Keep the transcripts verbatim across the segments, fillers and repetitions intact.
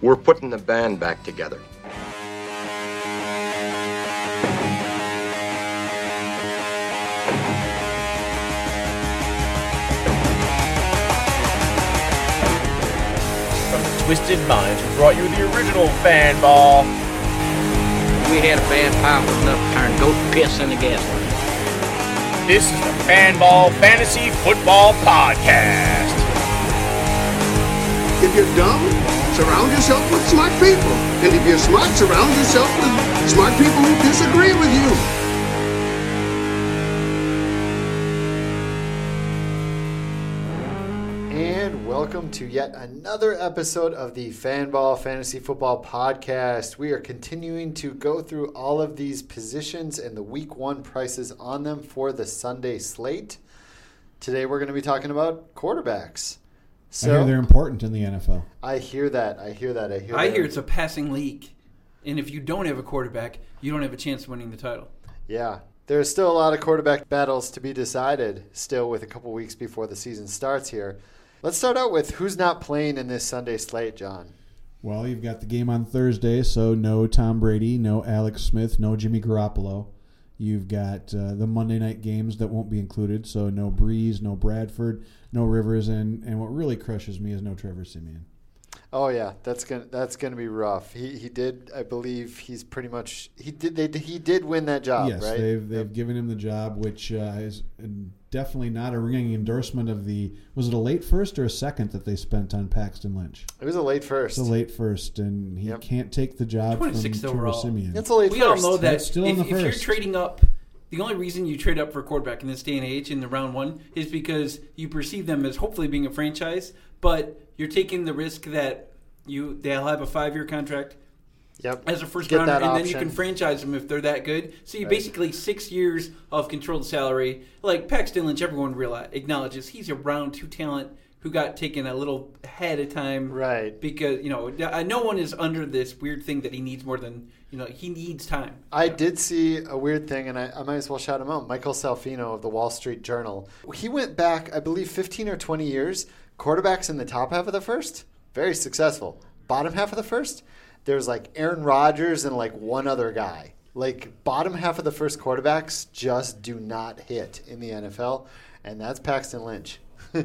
We're putting the band back together. From the Twisted Minds, we brought you the original Fan Ball. We had a bad pile with enough to turn goat piss into gasoline. This is the Fan Ball Fantasy Football Podcast. If you're dumb, surround yourself with smart people. And if you're smart, surround yourself with smart people who disagree with you. And welcome to yet another episode of the Fan Ball Fantasy Football Podcast. We are continuing to go through all of these positions and the week one prices on them for the Sunday slate. Today we're going to be talking about quarterbacks. So, I hear they're important in the N F L. I hear that. I hear that. I hear I that. hear it's a passing league. And if you don't have a quarterback, you don't have a chance of winning the title. Yeah. There's still a lot of quarterback battles to be decided still with a couple weeks before the season starts here. Let's start out with who's not playing in this Sunday slate, John. Well, you've got the game on Thursday, so no Tom Brady, no Alex Smith, no Jimmy Garoppolo. You've got uh, the Monday night games that won't be included, so no Breeze, no Bradford, no Rivers, and, and what really crushes me is no Trevor Siemian. Oh yeah, that's gonna that's gonna be rough. He he did, I believe he's pretty much he did they he did win that job, yes, right? they've they've given him the job, which uh, is definitely not a ringing endorsement of the. Was it a late first or a second that they spent on Paxton Lynch? It was a late first. It's a late first, and he Yep. can't take the job from Trevor overall. Siemian. It's a late we first. all know that That's still in if, the if you're first. trading up, the only reason you trade up for a quarterback in this day and age in the round one is because you perceive them as hopefully being a franchise, but you're taking the risk that you they'll have a five-year contract Yep. as a first Get rounder, that and option. then you can franchise them if they're that good. So you Right. basically six years of controlled salary. Like Paxton Lynch, everyone realize, acknowledges he's a round two talent who got taken a little ahead of time. Right. Because, you know, no one is under this weird thing that he needs more than, you know, he needs time. I did see a weird thing, and I, I might as well shout him out. Michael Salfino of the Wall Street Journal. He went back, I believe, fifteen or twenty years. Quarterbacks in the top half of the first, very successful. Bottom half of the first, there's like Aaron Rodgers and like one other guy. Like bottom half of the first quarterbacks just do not hit in the N F L, and that's Paxton Lynch.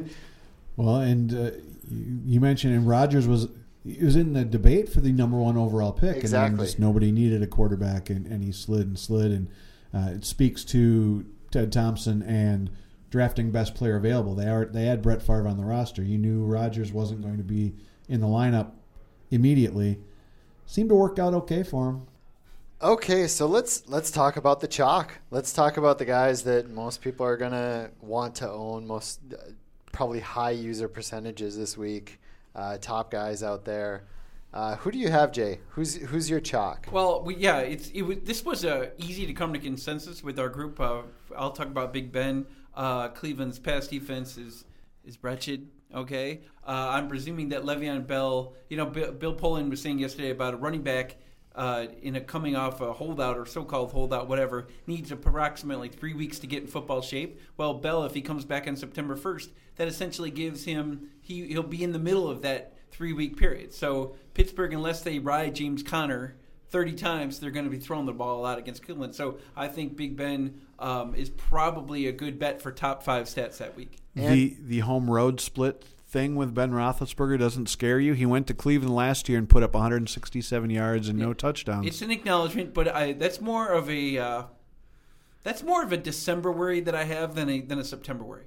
Well, and uh, you, you mentioned, and Rodgers was he was in the debate for the number one overall pick, Exactly. and then just nobody needed a quarterback, and, and he slid and slid, and uh, it speaks to Ted Thompson and drafting best player available. They are they had Brett Favre on the roster. You knew Rodgers wasn't going to be in the lineup immediately. Seemed to work out okay for him. Okay, so let's let's talk about the chalk. Let's talk about the guys that most people are gonna want to own. Most uh, probably high user percentages this week. Uh, top guys out there. Uh, who do you have, Jay? Who's who's your chalk? Well, we, yeah, it's it was, this was uh, easy to come to consensus with our group. Uh, I'll talk about Big Ben. Uh, Cleveland's pass defense is is wretched. Okay, uh, I'm presuming that Le'Veon Bell. You know, Bill, Bill Poland was saying yesterday about a running back uh, in a coming off a holdout or so-called holdout, whatever, needs approximately three weeks to get in football shape. Well, Bell, if he comes back on September first, that essentially gives him he he'll be in the middle of that three-week period. So Pittsburgh, unless they ride James Conner thirty times, they're going to be throwing the ball a lot against Cleveland. So I think Big Ben um, is probably a good bet for top five stats that week. And The the home road split thing with Ben Roethlisberger doesn't scare you. He went to Cleveland last year and put up one hundred sixty-seven yards and no touchdowns. It's an acknowledgement, but I, that's more of a uh, that's more of a December worry that I have than a than a September worry.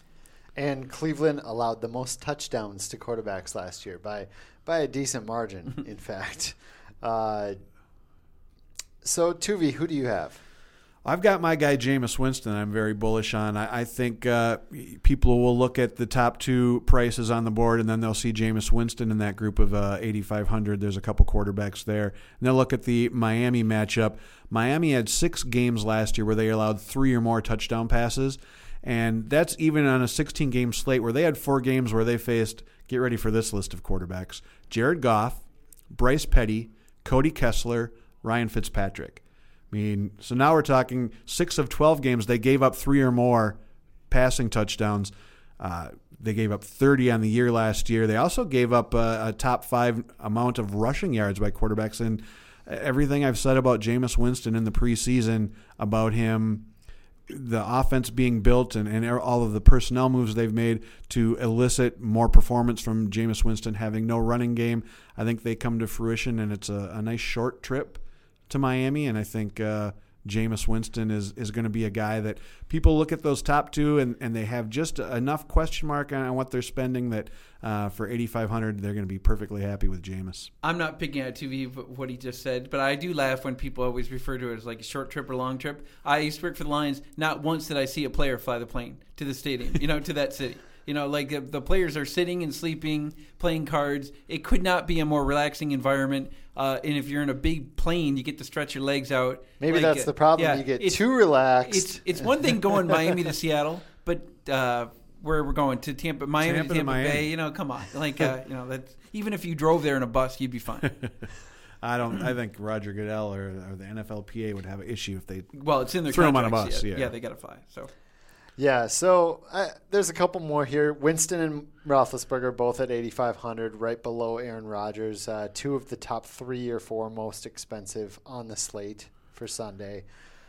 And Cleveland allowed the most touchdowns to quarterbacks last year by by a decent margin, in fact. Uh, so, Tuvi, who do you have? I've got my guy Jameis Winston I'm very bullish on. I, I think uh, people will look at the top two prices on the board, and then they'll see Jameis Winston in that group of uh, eighty-five hundred. There's a couple quarterbacks there. And they'll look at the Miami matchup. Miami had six games last year where they allowed three or more touchdown passes, and that's even on a sixteen-game slate where they had four games where they faced, get ready for this list of quarterbacks, Jared Goff, Bryce Petty, Cody Kessler, Ryan Fitzpatrick. I mean, so now we're talking six of twelve games. They gave up three or more passing touchdowns. Uh, They gave up thirty on the year last year. They also gave up a, a top five amount of rushing yards by quarterbacks. And everything I've said about Jameis Winston in the preseason, about him, the offense being built and, and all of the personnel moves they've made to elicit more performance from Jameis Winston having no running game, I think they come to fruition, and it's a, a nice short trip to Miami. And I think uh, Jameis Winston is, is going to be a guy that people look at those top two and, and they have just enough question mark on what they're spending that uh, for eighty-five hundred they're going to be perfectly happy with Jameis. I'm not picking out T V what he just said, but I do laugh when people always refer to it as like a short trip or long trip. I used to work for the Lions. Not once did I see a player fly the plane to the stadium, you know, to that city. You know, like the, the players are sitting and sleeping, playing cards. It could not be a more relaxing environment. Uh, and if you're in a big plane, you get to stretch your legs out. Maybe like, that's the problem. Yeah, you get too relaxed. It's it's one thing going Miami to Seattle, but uh, where we're going to Tampa, Miami Tampa to Tampa to Miami. Bay. You know, come on. Like uh, you know, that's, even if you drove there in a bus, you'd be fine. I don't. I think Roger Goodell or, or the N F L P A would have an issue if they well, it's in their threw him on a contracts, bus. Yeah, Yeah, yeah they got to fly. So. Yeah, so uh, there's a couple more here. Winston and Roethlisberger both at eighty-five hundred, right below Aaron Rodgers. Uh, two of the top three or four most expensive on the slate for Sunday.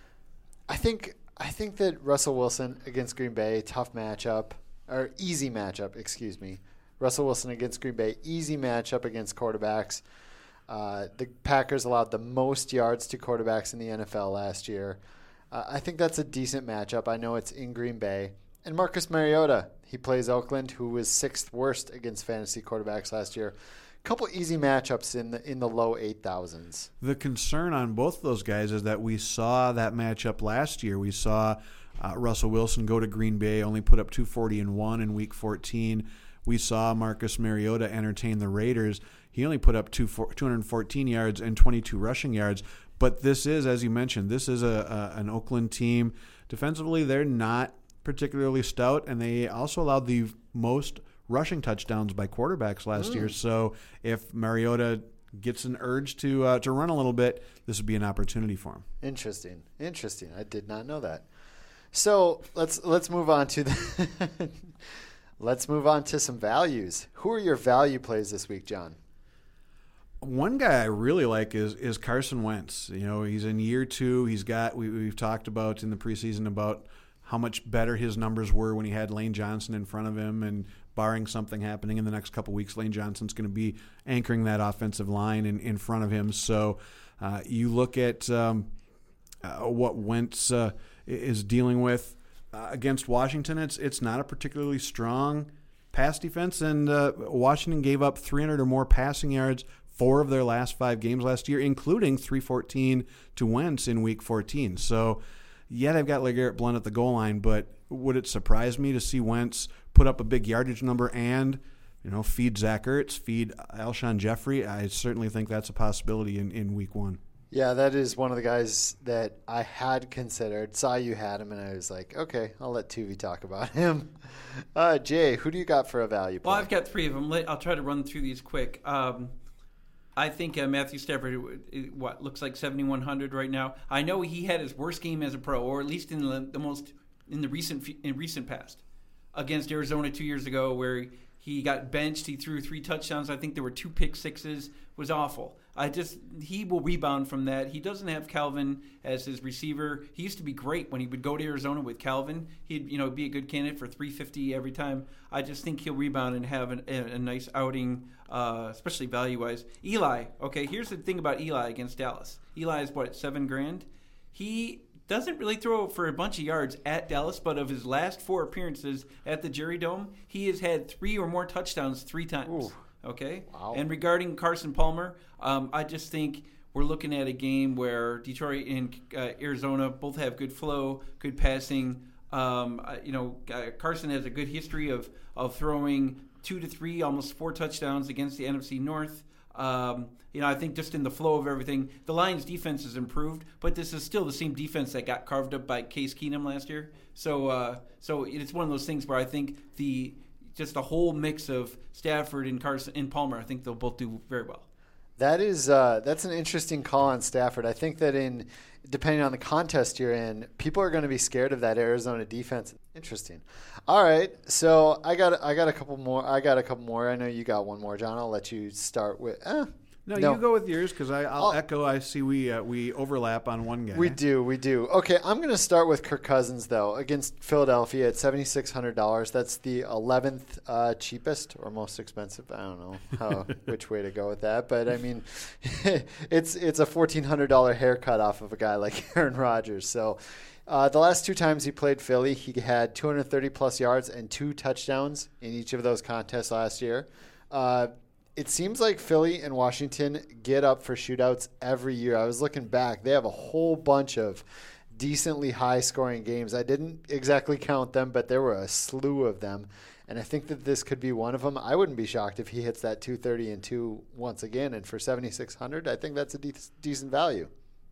I think I think that Russell Wilson against Green Bay, tough matchup, or easy matchup, excuse me. Russell Wilson against Green Bay, easy matchup against quarterbacks. Uh, the Packers allowed the most yards to quarterbacks in the N F L last year. Uh, I think that's a decent matchup. I know it's in Green Bay. And Marcus Mariota, he plays Oakland, who was sixth worst against fantasy quarterbacks last year. A couple easy matchups in the in the low eight thousands. The concern on both of those guys is that we saw that matchup last year. We saw uh, Russell Wilson go to Green Bay, only put up two forty and one in Week fourteen. We saw Marcus Mariota entertain the Raiders. He only put up two, two hundred fourteen yards and twenty-two rushing yards. But this is, as you mentioned, this is a, a an Oakland team. Defensively, they're not particularly stout, and they also allowed the most rushing touchdowns by quarterbacks last mm. year. So if Mariota gets an urge to uh, to run a little bit, this would be an opportunity for him. Interesting, interesting. I did not know that. So let's let's move on to the let's move on to some values. Who are your value plays this week, John? One guy I really like is is Carson Wentz. You know, he's in year two. He's got we, we've talked about in the preseason about how much better his numbers were when he had Lane Johnson in front of him, and barring something happening in the next couple weeks, Lane Johnson's going to be anchoring that offensive line in, in front of him. So uh, you look at um, uh, what Wentz uh, is dealing with uh, against Washington. It's it's not a particularly strong pass defense, and uh, Washington gave up three hundred or more passing yards four of their last five games last year, including three fourteen to Wentz in Week fourteen. So, yeah, they've got LeGarrette Blount at the goal line, but would it surprise me to see Wentz put up a big yardage number and, you know, feed Zach Ertz, feed Alshon Jeffrey? I certainly think that's a possibility in, in Week one. Yeah, that is one of the guys that I had considered. Saw you had him, and I was like, okay, I'll let Tuvi talk about him. Uh, Jay, who do you got for a value play? Well, I've got three of them. I'll try to run through these quick. Um, I think uh, Matthew Stafford, what looks like seventy-one hundred right now. I know he had his worst game as a pro, or at least in the, the most in the recent in recent past, against Arizona two years ago, where he got benched. He threw three touchdowns. I think there were two pick sixes. It was awful. I just he will rebound from that. He doesn't have Calvin as his receiver. He used to be great when he would go to Arizona with Calvin. He'd you know be a good candidate for three fifty every time. I just think he'll rebound and have an, a, a nice outing, uh, especially value wise. Eli, okay. Here's the thing about Eli against Dallas. Eli is what seven grand. He doesn't really throw for a bunch of yards at Dallas, but of his last four appearances at the Jerry Dome, he has had three or more touchdowns three times. Ooh. Okay? Wow. And regarding Carson Palmer, um, I just think we're looking at a game where Detroit and uh, Arizona both have good flow, good passing. Um, uh, you know, uh, Carson has a good history of, of throwing two to three, almost four touchdowns against the N F C North. Um, you know, I think just in the flow of everything, the Lions' defense has improved, but this is still the same defense that got carved up by Case Keenum last year. So, uh, so it's one of those things where I think the just a whole mix of Stafford and Carson and Palmer, I think they'll both do very well. That is uh, that's an interesting call on Stafford. I think that in depending on the contest you're in, people are going to be scared of that Arizona defense. Interesting. All right, so I got I got a couple more. I got a couple more. I know you got one more, John. I'll let you start with. Eh, No, No. you go with yours because I'll I'll- echo. I see we uh, we overlap on one guy. We do, we do. Okay, I'm going to start with Kirk Cousins, though, against Philadelphia at seven thousand six hundred dollars. That's the eleventh uh, cheapest or most expensive. I don't know how which way to go with that. But, I mean, it's it's a fourteen hundred dollars haircut off of a guy like Aaron Rodgers. So uh, the last two times he played Philly, he had two hundred thirty-plus yards and two touchdowns in each of those contests last year. Uh It seems like Philly and Washington get up for shootouts every year. I was looking back. They have a whole bunch of decently high-scoring games. I didn't exactly count them, but there were a slew of them. And I think that this could be one of them. I wouldn't be shocked if he hits that two thirty and two once again. And for seven thousand six hundred dollars, I think that's a de- decent value.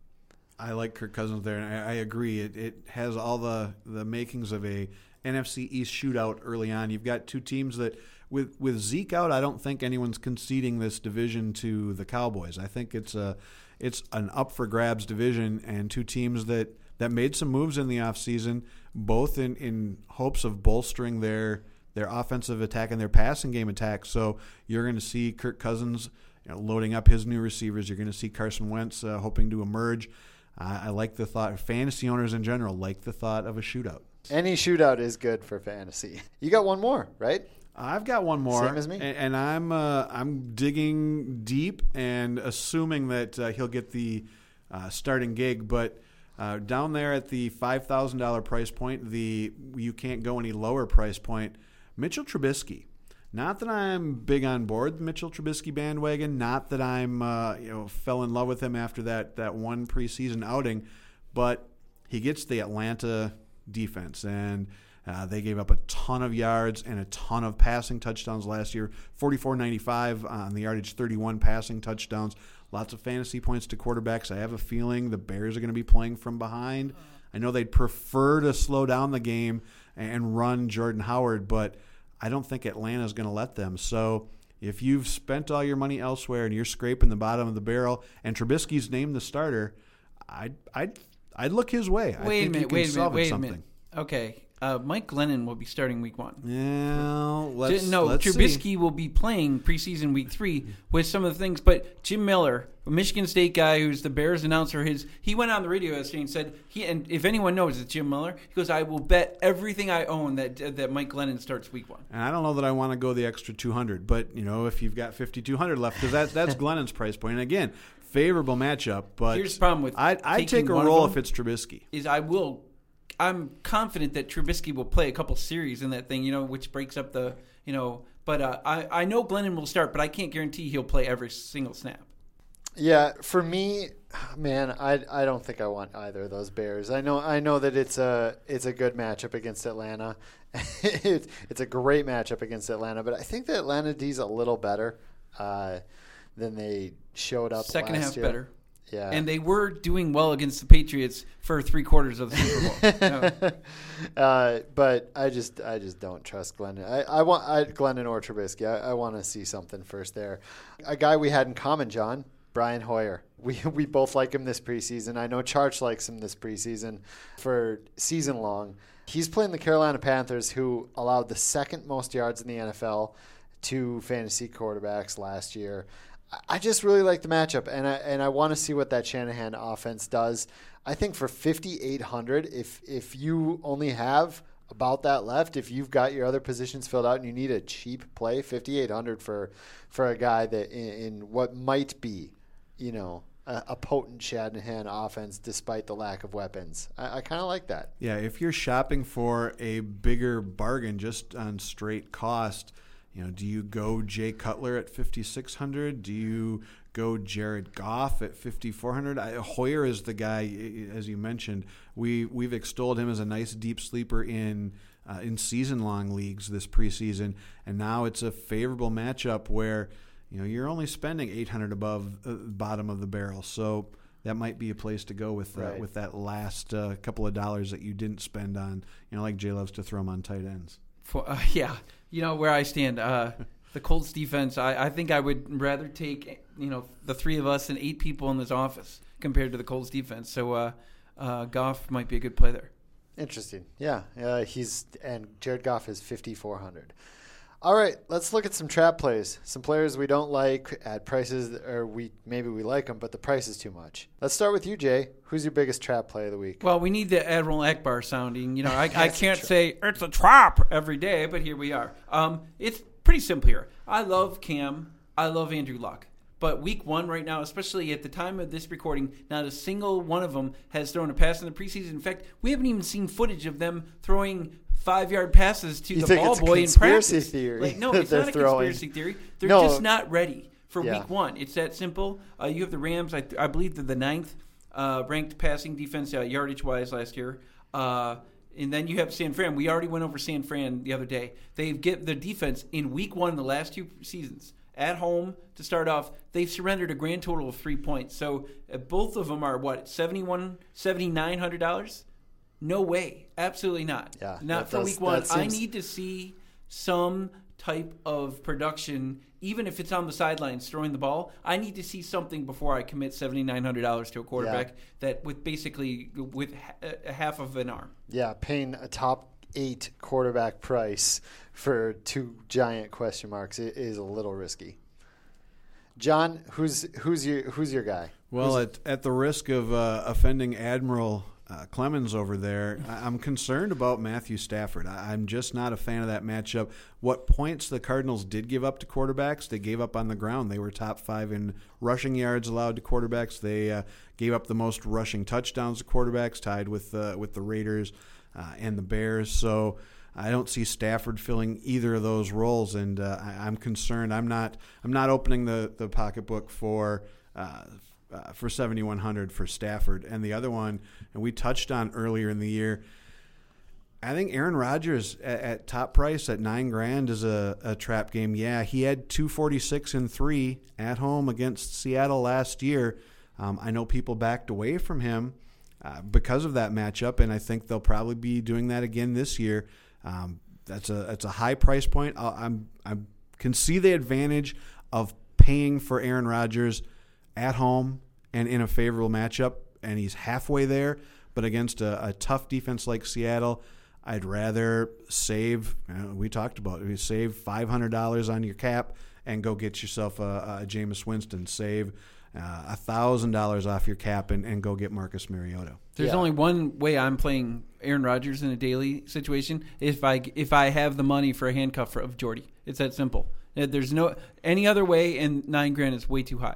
I like Kirk Cousins there, and I, I agree. It, it has all the, the makings of a N F C East shootout early on. You've got two teams that, with with Zeke out, I don't think anyone's conceding this division to the Cowboys. I think it's a it's an up for grabs division, and two teams that, that made some moves in the offseason, both in, in hopes of bolstering their their offensive attack and their passing game attack. So you're going to see Kirk Cousins, you know, loading up his new receivers. You're going to see Carson Wentz uh, hoping to emerge. Uh, I like the thought. Fantasy owners in general like the thought of a shootout. Any shootout is good for fantasy. You got one more, right? I've got one more, Same as me. and, and I'm uh, I'm digging deep and assuming that uh, he'll get the uh, starting gig. But uh, down there at the five thousand dollar price point, the you can't go any lower price point. Mitchell Trubisky. Not that I'm big on board the Mitchell Trubisky bandwagon. Not that I'm uh, you know fell in love with him after that that one preseason outing, but he gets the Atlanta defense, and uh, they gave up a ton of yards and a ton of passing touchdowns last year. forty-four ninety-five on the yardage, thirty-one passing touchdowns. Lots of fantasy points to quarterbacks. I have a feeling the Bears are going to be playing from behind. I know they'd prefer to slow down the game and run Jordan Howard, but I don't think Atlanta's going to let them. So if you've spent all your money elsewhere and you're scraping the bottom of the barrel, and Trubisky's named the starter, I'd I'd I'd look his way. I Wait a think minute, you can wait a minute, salvage wait a something. minute. Okay, uh, Mike Glennon will be starting week one. Yeah, let's, no, let's Trubisky see. will be playing preseason week three with some of the things. But Jim Miller, a Michigan State guy who's the Bears announcer, his he went on the radio yesterday and said he and if anyone knows it's Jim Miller, he goes, I will bet everything I own that that Mike Glennon starts week one. And I don't know that I want to go the extra two hundred, but you know if you've got fifty-two hundred left, because that, that's Glennon's price point. And again, favorable matchup, but Here's the problem with I'd, I'd taking take a one of roll them if it's Trubisky. Is I will. I'm confident that Trubisky will play a couple series in that thing, you know, which breaks up the, you know. But uh, I I know Glennon will start, but I can't guarantee he'll play every single snap. Yeah, for me, man, I I don't think I want either of those Bears. I know I know that it's a it's a good matchup against Atlanta. it's it's a great matchup against Atlanta, but I think that Atlanta D's a little better uh, than they showed up Second last half year. better. Yeah, And they were doing well against the Patriots for three quarters of the Super Bowl. No. uh, but I just I just don't trust Glennon. I, I want I, Glennon or Trubisky. I, I want to see something first there. A guy we had in common, John, Brian Hoyer. We we both like him this preseason. I know Charge likes him this preseason for season long. He's playing the Carolina Panthers, who allowed the second most yards in the N F L to fantasy quarterbacks last year. I just really like the matchup, and I and I want to see what that Shanahan offense does. I think for fifty-eight hundred, if if you only have about that left, if you've got your other positions filled out and you need a cheap play, fifty-eight hundred for for a guy that in, in what might be, you know, a, a potent Shanahan offense despite the lack of weapons. I, I kind of like that. Yeah, if you're shopping for a bigger bargain just on straight cost, you know, do you go Jay Cutler at fifty-six hundred? Do you go Jared Goff at fifty-four hundred? I, Hoyer is the guy, as you mentioned. We we've extolled him as a nice deep sleeper in uh, in season long leagues this preseason, and now it's a favorable matchup where you know you're only spending eight hundred above the bottom of the barrel, so that might be a place to go with uh, Right. with that last uh, couple of dollars that you didn't spend on, you know, like Jay loves to throw them on tight ends. For, uh, yeah, you know where I stand. Uh, the Colts defense, I, I think I would rather take you know, the three of us and eight people in this office compared to the Colts defense. So uh, uh, Goff might be a good play there. Interesting. Yeah, uh, he's and Jared Goff is fifty-four hundred. All right, let's look at some trap plays. Some players we don't like at prices, that, or we maybe we like them, but the price is too much. Let's start with you, Jay. Who's your biggest trap play of the week? Well, we need the Admiral Akbar sounding. You know, I, I can't say it's a trap every day, but here we are. Um, it's pretty simple here. I love Cam. I love Andrew Luck. But week one right now, especially at the time of this recording, not a single one of them has thrown a pass in the preseason. In fact, we haven't even seen footage of them throwing five-yard passes to you the think ball it's a boy in conspiracy practice. Theory like, no, that it's they're not a throwing. conspiracy theory. They're No. just not ready for Yeah. week one. It's that simple. Uh, you have the Rams. I, I believe they're the ninth uh, ranked passing defense uh, yardage-wise last year. Uh, and then you have San Fran. We already went over San Fran the other day. They've get the defense in week one in the last two seasons. At home to start off, they've surrendered a grand total of three points. So uh, both of them are, what, seventy-one, seventy-nine hundred dollars? No way. Absolutely not. Yeah, not that for does- week one. that seems- I need to see some type of production, even if it's on the sidelines throwing the ball. I need to see something before I commit seventy-nine hundred dollars to a quarterback Yeah. that with basically with ha- a half of an arm. Yeah, paying a top eight quarterback price for two giant question marks is a little risky. John, who's who's your who's your guy? Well, Who's- at, at the risk of uh, offending Admiral uh, Clemens over there, I- I'm concerned about Matthew Stafford. I- I'm just not a fan of that matchup. What points the Cardinals did give up to quarterbacks, they gave up on the ground. They were top five in rushing yards allowed to quarterbacks. They uh, gave up the most rushing touchdowns to quarterbacks, tied with uh, with the Raiders uh, and the Bears. So I don't see Stafford filling either of those roles, and uh, I, I'm concerned. I'm not. I'm not opening the, the pocketbook for uh, uh, for seventy-one hundred for Stafford. And the other one, and we touched on earlier in the year. I think Aaron Rodgers at, at top price at nine grand is a, a trap game. Yeah, he had two forty-six and three at home against Seattle last year. Um, I know people backed away from him uh, because of that matchup, and I think they'll probably be doing that again this year. Um, that's a that's a high price point. I'll, I'm I can see the advantage of paying for Aaron Rodgers at home and in a favorable matchup, and he's halfway there. But against a, a tough defense like Seattle, I'd rather save. You know, we talked about it. We save five hundred dollars on your cap and go get yourself a, a Jameis Winston. Save uh, one thousand dollars off your cap and, and go get Marcus Mariota. There's Yeah. only one way I'm playing Aaron Rodgers in a daily situation if I if I have the money for a handcuff of Jordy. It's that simple. There's no any other way, and nine grand is way too high.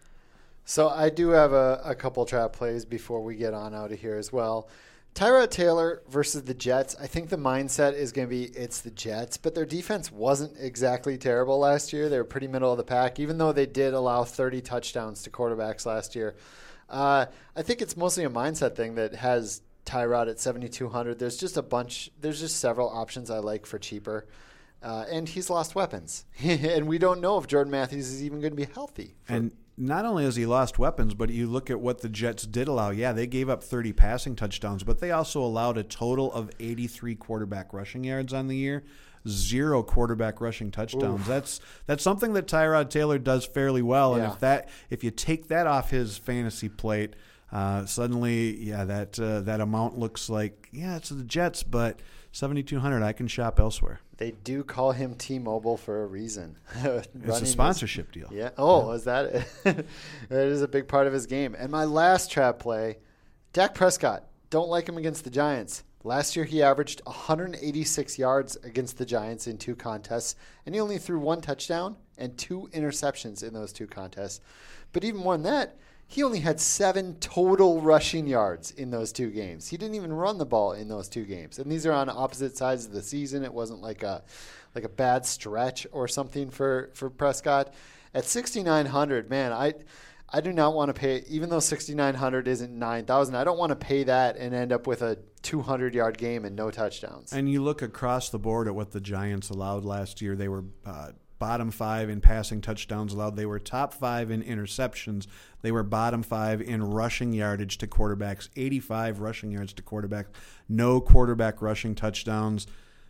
So I do have a, a couple trap plays before we get on out of here as well. Tyrod Taylor versus the Jets. I think the mindset is going to be it's the Jets, but their defense wasn't exactly terrible last year. They were pretty middle of the pack, even though they did allow thirty touchdowns to quarterbacks last year. Uh, I think it's mostly a mindset thing that has Tyrod at seventy-two hundred. There's just a bunch. There's just several options I like for cheaper. Uh, and he's lost weapons. And we don't know if Jordan Matthews is even going to be healthy. For- And not only has he lost weapons, but you look at what the Jets did allow. Yeah, they gave up thirty passing touchdowns, but they also allowed a total of eighty-three quarterback rushing yards on the year, zero quarterback rushing touchdowns. Oof. That's that's something that Tyrod Taylor does fairly well. And Yeah. if that if you take that off his fantasy plate, uh, suddenly, yeah, that uh, that amount looks like, yeah, it's the Jets, but seventy-two hundred, I can shop elsewhere. They do call him T-Mobile for a reason. It's a sponsorship his, deal. Yeah. Oh, yeah. Is that it? That is a big part of his game. And my last trap play, Dak Prescott. Don't like him against the Giants. Last year he averaged one hundred eighty-six yards against the Giants in two contests, and he only threw one touchdown and two interceptions in those two contests. But even more than that, he only had seven total rushing yards in those two games. He didn't even run the ball in those two games. And these are on opposite sides of the season. It wasn't like a like a bad stretch or something for, for Prescott. At sixty-nine hundred, man, I I do not want to pay, even though sixty-nine hundred isn't nine thousand, I don't want to pay that and end up with a two hundred yard game and no touchdowns. And you look across the board at what the Giants allowed last year. They were uh, bottom five in passing touchdowns allowed. They were top five in interceptions. They were bottom five in rushing yardage to quarterbacks, eighty-five rushing yards to quarterbacks, no quarterback rushing touchdowns.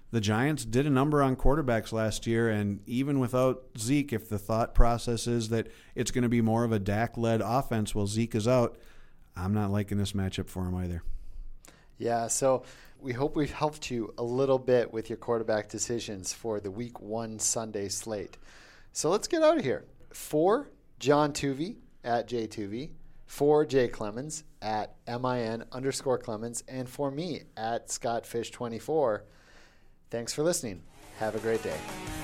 the Giants did a number on quarterbacks last year, and even without Zeke, if the thought process is that it's going to be more of a Dak-led offense while Zeke is out, I'm not liking this matchup for him either. Yeah, so we hope we've helped you a little bit with your quarterback decisions for the week one Sunday slate. So let's get out of here. For John Tuvey at J Tuvey, for Jay Clemens at min underscore Clemens, and for me at Scott Fish twenty-four. Thanks for listening. Have a great day.